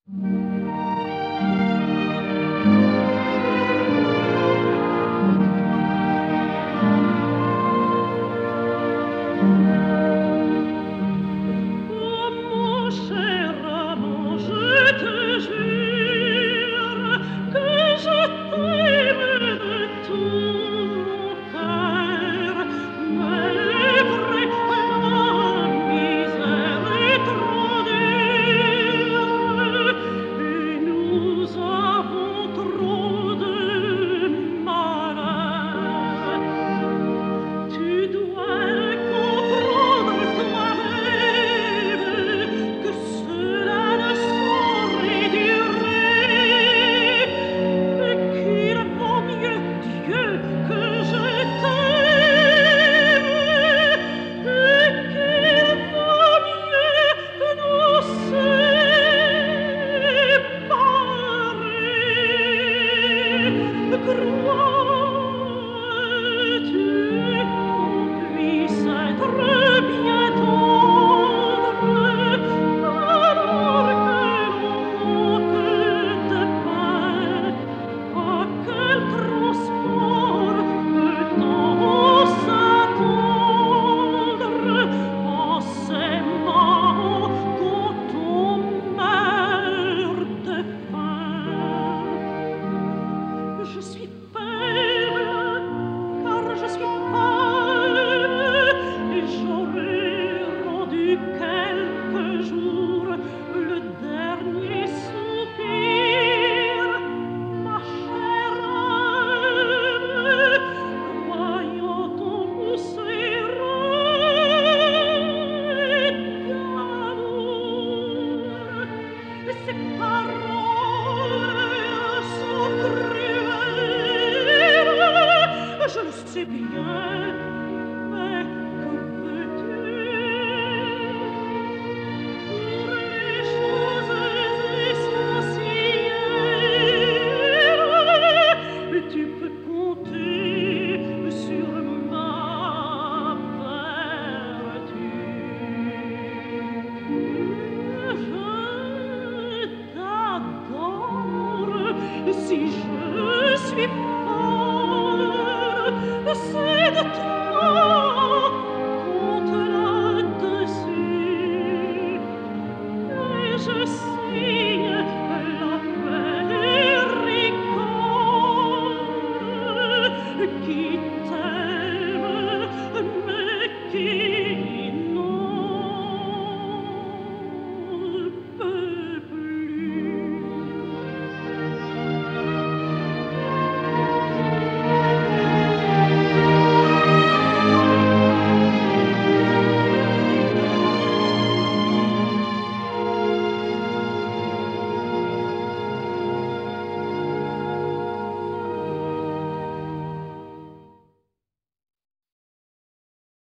Mon cher amant, je te jure que je t'aime de tout mon cœur, mais il est vrai que la misère est trop dure et nous avons trop de malheur. Tu dois le comprendre toi-même que cela ne saurait durer et qu'il vaut mieux, Dieu, que je t'aime et qu'il vaut mieux que nous séparer. Crois-tu qu'on puisse être bien tendre alors que l'on manque de pain? À quel transport peut-on s'attendre en s'aimant quand on meurt de faim? Je suis faible, car je suis pâle, et j'aurais rendu quelques jours le dernier soupir. Ma chère âme, croyant ton pousser d'amour, ces paroles sont cruelles, je le sais bien.